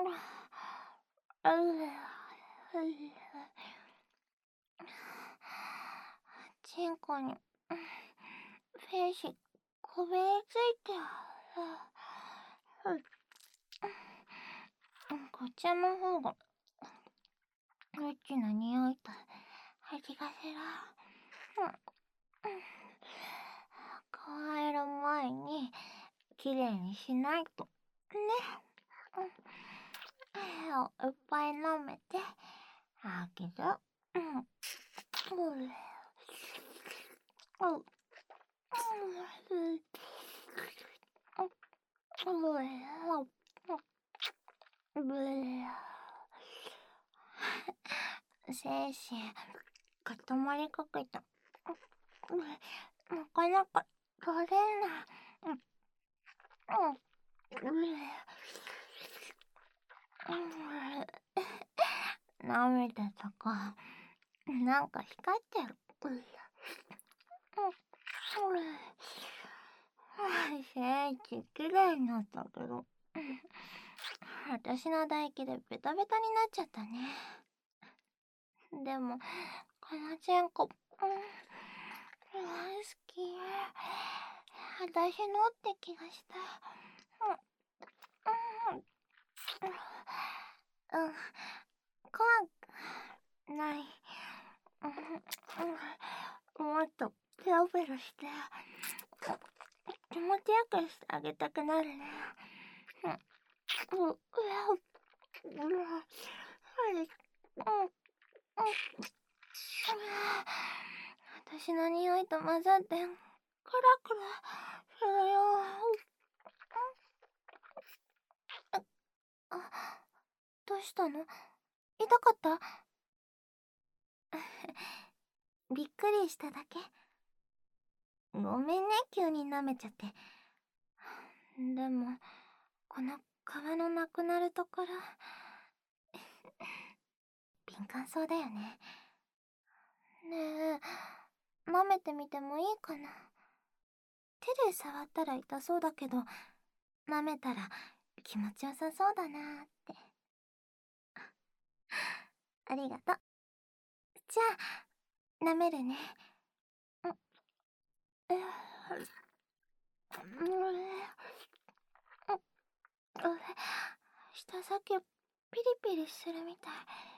チンコに精子こびりついてこっちの方がエッチな匂いと味がする。加える前にきれいにしないとね。いっぱい舐めてあけど精子固まりかけた。なかなか取れない。涙とかなんか光ってる。精子きれいになったけど私の唾液でベタベタになっちゃったね。でもこのチンコ好き。私のって気がした。怖くない。もっとペロペロして気持ちよくしてあげたくなるね。私の匂いと混ざってクラクラするよ。どうしたの？痛かった？びっくりしただけ。ごめんね、急に舐めちゃって。でもこの皮のなくなるところ敏感そうだよね。ねえ、舐めてみてもいいかな？手で触ったら痛そうだけど、舐めたら気持ちよさそうだなーって。ありがとう。じゃあ舐めるね。舌先ピリピリするみたい。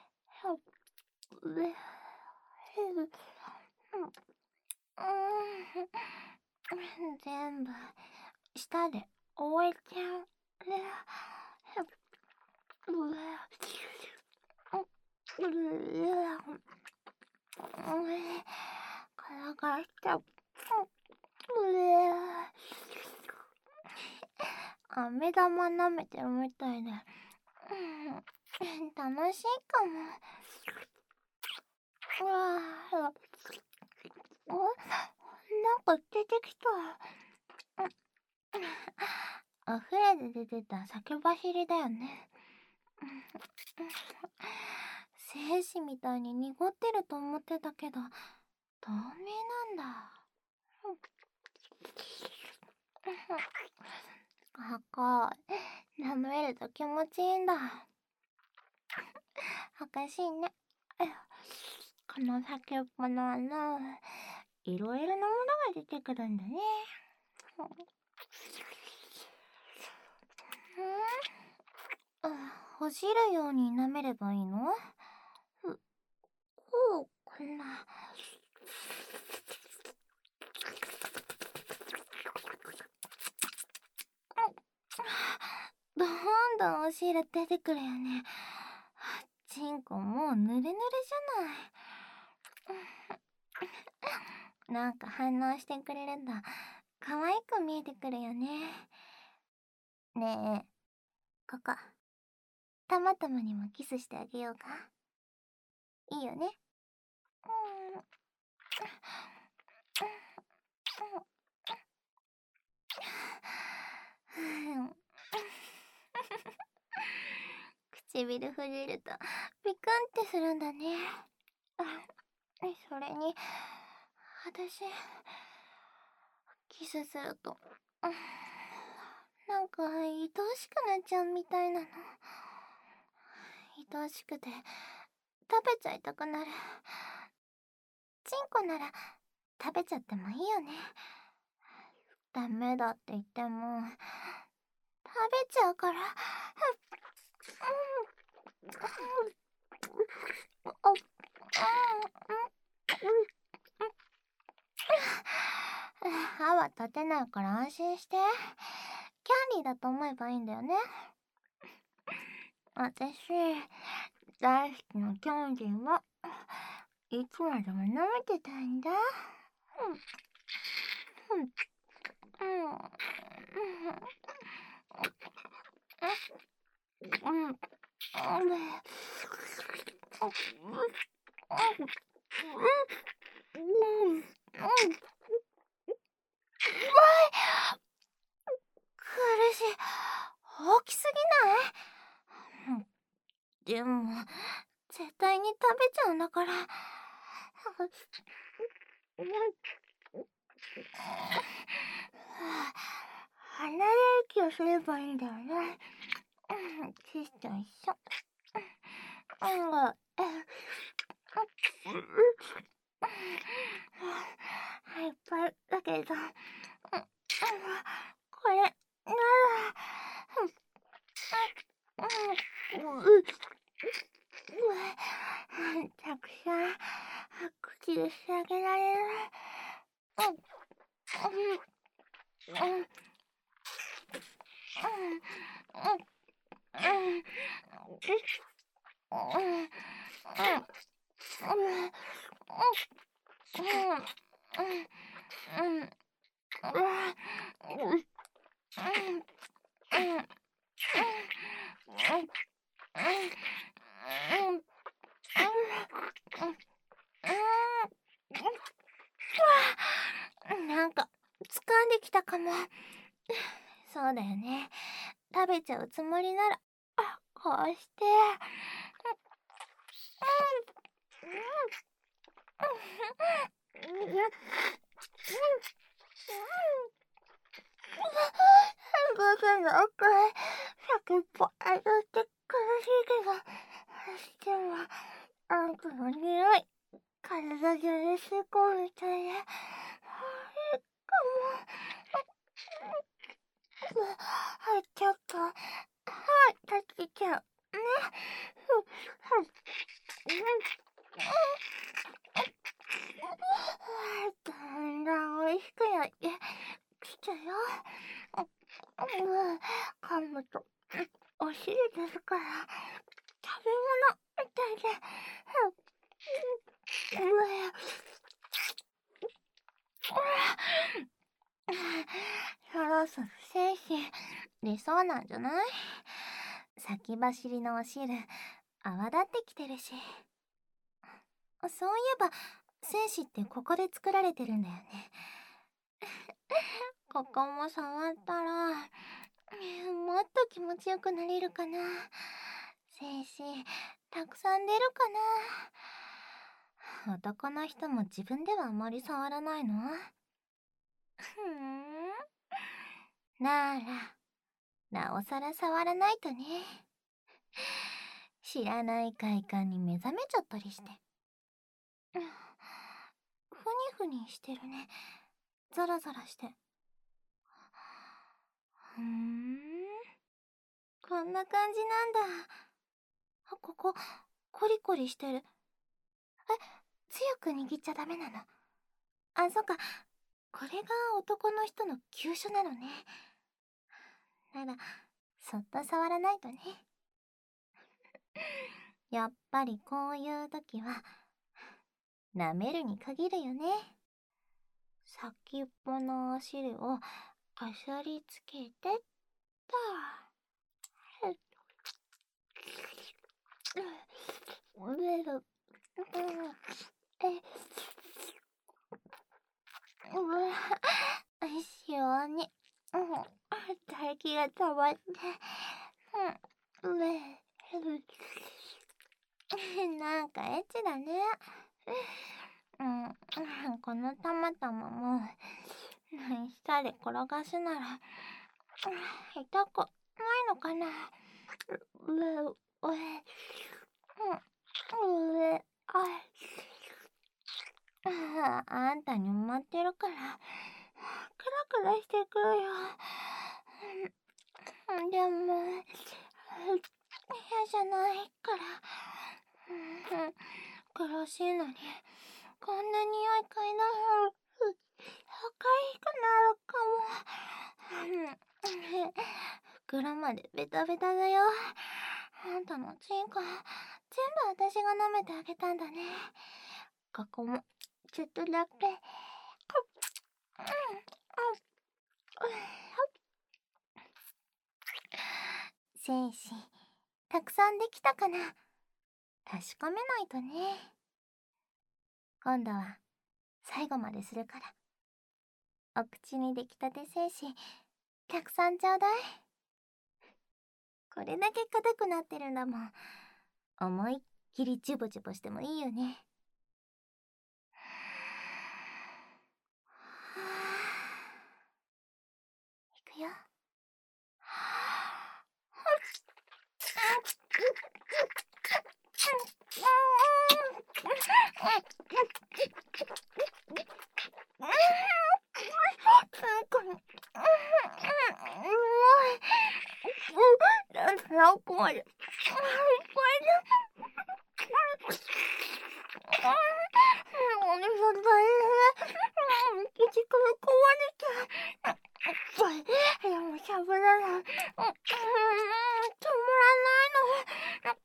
全部舌で終えちゃう。からからしちゃう。飴玉舐めてるみたいで、楽しいかも。なんか出てきた。お風呂で出てた酒走りだよね。精子みたいに濁ってると思ってたけど透明なんだ。赤い。舐めると気持ちいいんだ。おかしいね。この先っぽのいろいろなものが出てくるんだね。ほじるように舐めればいいの？こうかな。どんどんお汁出てくるよね。チンコもうヌルヌルじゃない。なんか反応してくれるんだ。可愛く見えてくるよね。ねえ、ここたまたまにもキスしてあげようか。いいよね。唇触れるとピクンってするんだね。それに私キスするとなんか愛おしくなっちゃうみたいなの。 愛しくて食べちゃいたくなる。チンコなら食べちゃってもいいよね。ダメだって言っても食べちゃうから。歯は立てないから安心して。キャンディーだと思えばいいんだよね。私、大好きなキャンディーはいつまでも舐めてたいんだ。苦しい。大きすぎない？でも絶対に食べちゃうんだから。離れる気をすればいいんだよね。キスと一緒。いっぱいだけど、これなら。たくさん口でしてあげられる。なんか掴んできたかも。そうだよね。食べちゃうつもりならこうして。僕の奥へ先っぽ当たって苦しいけど、でもあんたの匂い体中に吸い込むみたいで、いいかも。ちょっと歯立ちちゃうね。だんだん美味しくなってきたよ。噛むとお尻出るから食べ物みたいで。そろそろ精子出そうなんじゃない？先走りのお汁泡立ってきてるし。そういえば精子ってここで作られてるんだよね。ここも触ったらもっと気持ちよくなれるかな。精子たくさん出るかな。男の人も自分ではあまり触らないの？ならなおさら触らないとね。知らない快感に目覚めちゃったりして。ふにふにしてるね。ザラザラして。こんな感じなんだ。ここコリコリしてる。強く握っちゃダメなの？そっか。これが男の人の急所なのね。ならそっと触らないとね。やっぱりこういう時は舐めるに限るよね。先っぽのお尻をあさりつけてっと。塩に唾液が溜まってなんかエッチだね。このたまたまも下で転がすなら痛くないのかな。 あんたに埋まってるから、クラクラしてくるよ。でも、嫌じゃないから。苦しいのに、こんな匂い嗅いだら、赤いくなるかも。袋までベタベタだよ。あんたのチンコ、全部私が舐めてあげたんだね。ここも、ちょっとだけ。精子、たくさんできたかな。確かめないとね。今度は、最後までするから。お口にできたて精子、たくさんちょうだい。これだけ硬くなってるんだもん。思いっきりジュボジュボしてもいいよね。いくよ。なんこまで。おねさん大変。口から壊れちゃう。でもしゃぶらない。止まらないの。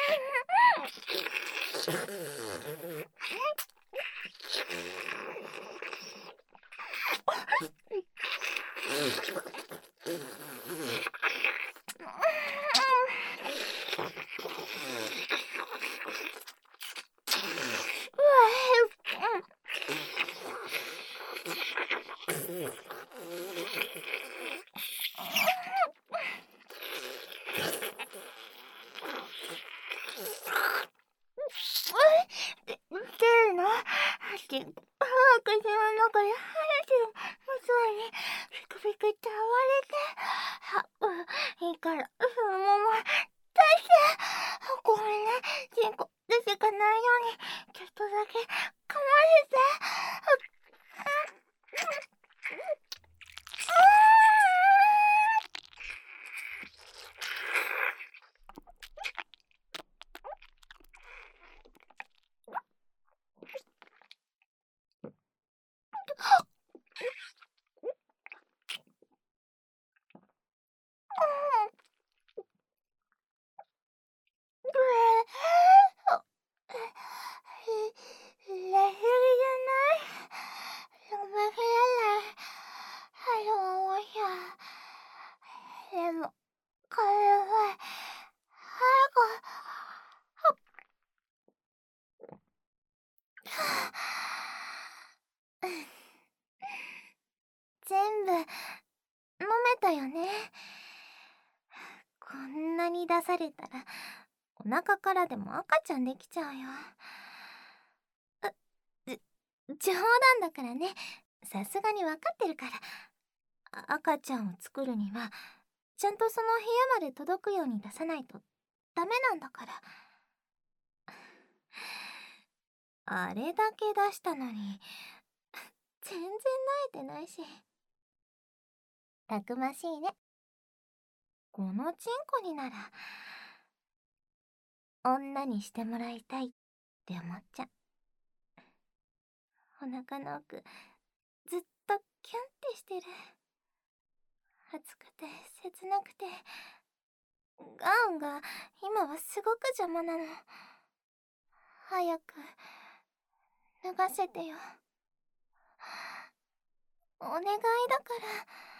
口の中で生えてるそうにピクピクって暴れて、いいからそのまま出して。ごめんね、チンコ出てかないようにちょっとだけかませて。でも、これは、全部、飲めたよね。こんなに出されたら、お腹からでも赤ちゃんできちゃうよ。冗談だからね。さすがにわかってるから。赤ちゃんを作るには、ちゃんとその部屋まで届くように出さないとダメなんだから。あれだけ出したのに、全然慣れてないし。たくましいね。このチンコになら、女にしてもらいたいって思っちゃう。お腹の奥、ずっとキュンってしてる。熱くて切なくて、ガウンが今はすごく邪魔なの。早く脱がせてよ。お願いだから。